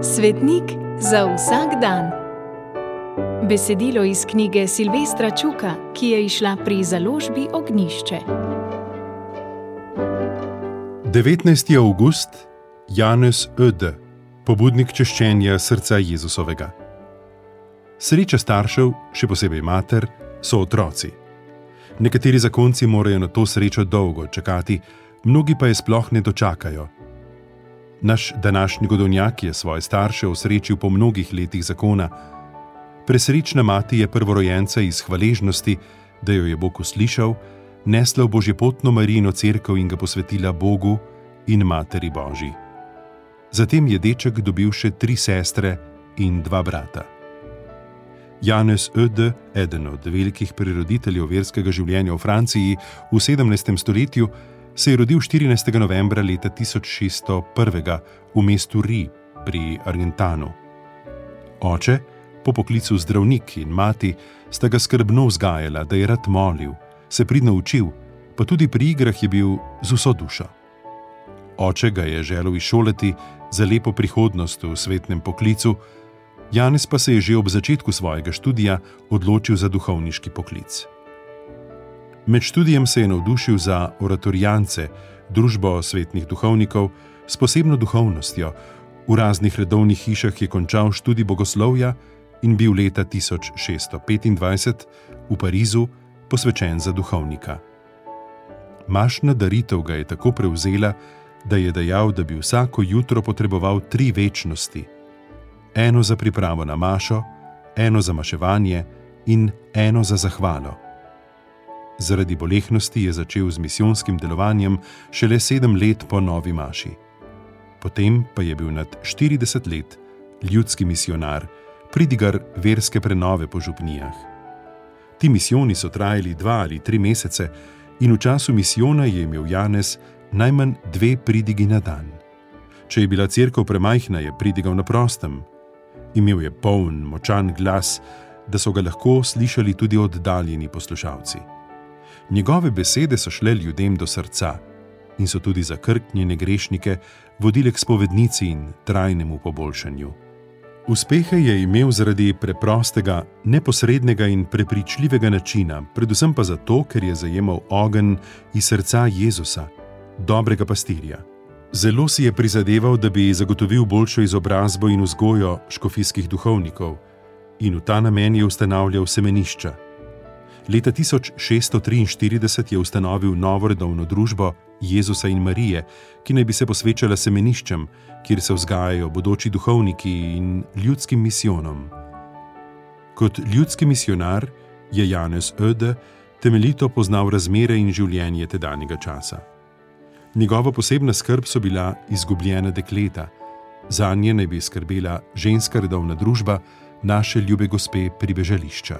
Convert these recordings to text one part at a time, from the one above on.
Svetnik za vsak dan. Besedilo iz knjige Silvestra Čuka, ki je izšla pri založbi Ognjišče. 19. avgust, Janez Öde, pobudnik češčenja srca Jezusovega. Sreča staršev, še posebej mater, so otroci. Nekateri zakonci morajo na to srečo dolgo čakati, mnogi pa je sploh ne dočakajo. Naš današnji godovnjak je svoje starše osrečil po mnogih letih zakona. Presrečna mati je prvorojenca iz hvaležnosti, da jo je Bog uslišal, nesla v božjepotno Marijino cerkev in ga posvetila Bogu in Materi Božji. Zatem je deček dobil še 3 sestre in 2 brata. Janez Öde, eden od velikih prirediteljev verskega življenja v Franciji v 17. stoletju, se je rodil 14. novembra leta 1601 v mestu Ri pri Argentanu. Oče, po poklicu zdravnik, in mati sta ga skrbno vzgajala, da je rad molil, se pridno učil, pa tudi pri igrah je bil z vso dušo. Oče ga je želel izšolati za lepo prihodnost v svetnem poklicu, Janez pa se je že ob začetku svojega študija odločil za duhovniški poklic. Med študijem se je navdušil za oratorijance, družbo svetnih duhovnikov s posebno duhovnostjo. V raznih redovnih hišah je končal študij bogoslovja in bil leta 1625 v Parizu posvečen za duhovnika. Mašna daritev ga je tako prevzela, da je dejal, da bi vsako jutro potreboval 3 večnosti. Eno za pripravo na mašo, eno za maševanje in eno za zahvalo. Zaradi bolehnosti je začel z misijonskim delovanjem šele 7 let po novi maši. Potem pa je bil nad 40 let ljudski misionar, pridigar verske prenove po župnijah. Ti misijoni so trajali 2 ali 3 mesece in v času misijona je imel Janez najmanj 2 pridigi na dan. Če je bila cerkev premajhna, je pridigal na prostem. Imel je poln, močan glas, da so ga lahko slišali tudi oddaljeni poslušalci. Njegove besede so šle ljudem do srca in so tudi za krknjene grešnike vodile k spovednici in trajnemu poboljšanju. Uspehe je imel zaradi preprostega, neposrednega in prepričljivega načina, predvsem pa zato, ker je zajemal ogenj iz srca Jezusa, dobrega pastirja. Zelo si je prizadeval, da bi zagotovil boljšo izobrazbo in vzgojo škofijskih duhovnikov, in v ta namen je ustanavljal semenišča. Leta 1643 je ustanovil novo redovno družbo Jezusa in Marije, ki naj bi se posvečala semeniščem, kjer se vzgajajo bodoči duhovniki in ljudskim misijonom. Kot ljudski misionar je Janez Öde temeljito poznal razmere in življenje tedanjega časa. Njegova posebna skrb so bila izgubljena dekleta, zanje naj bi skrbela ženska redovna družba naše ljube gospe pribežališča.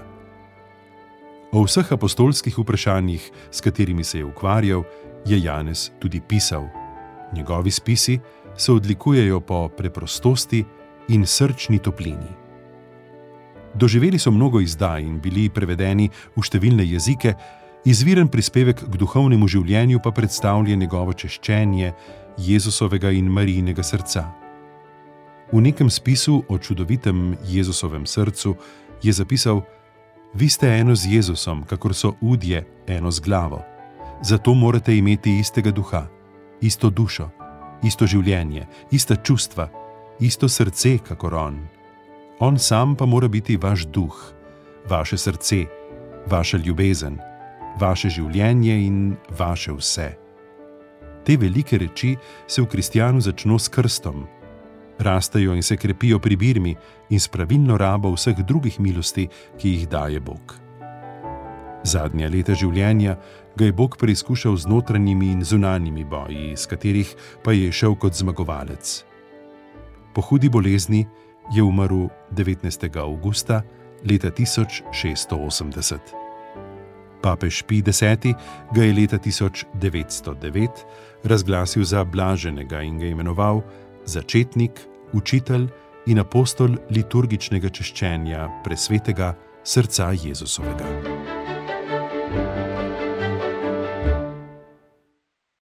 O vseh apostolskih vprašanjih, s katerimi se je ukvarjal, je Janez tudi pisal. Njegovi spisi se odlikujejo po preprostosti in srčni toplini. Doživeli so mnogo izdaj in bili prevedeni v številne jezike, izviren prispevek k duhovnemu življenju pa predstavlja njegovo češčenje Jezusovega in Marijinega srca. V nekem spisu o čudovitem Jezusovem srcu je zapisal: Vi ste eno z Jezusom, kakor so udje eno z glavo. Zato morate imeti istega duha, isto dušo, isto življenje, ista čustva, isto srce, kakor on. On sam pa mora biti vaš duh, vaše srce, vaša ljubezen, vaše življenje in vaše vse. Te velike reči se v kristjanu začno s krstom, rastejo in se krepijo pri birmi in s pravilno rabo vseh drugih milosti, ki jih daje Bog. Zadnja leta življenja ga je Bog preizkušal z notranjimi in zunanjimi boji, iz katerih pa je šel kot zmagovalec. Po hudi bolezni je umrl 19. avgusta leta 1680. Papež Pij X. ga je leta 1909 razglasil za blaženega in ga imenoval začetnik, učitelj in apostol liturgičnega češčenja presvetega srca Jezusovega.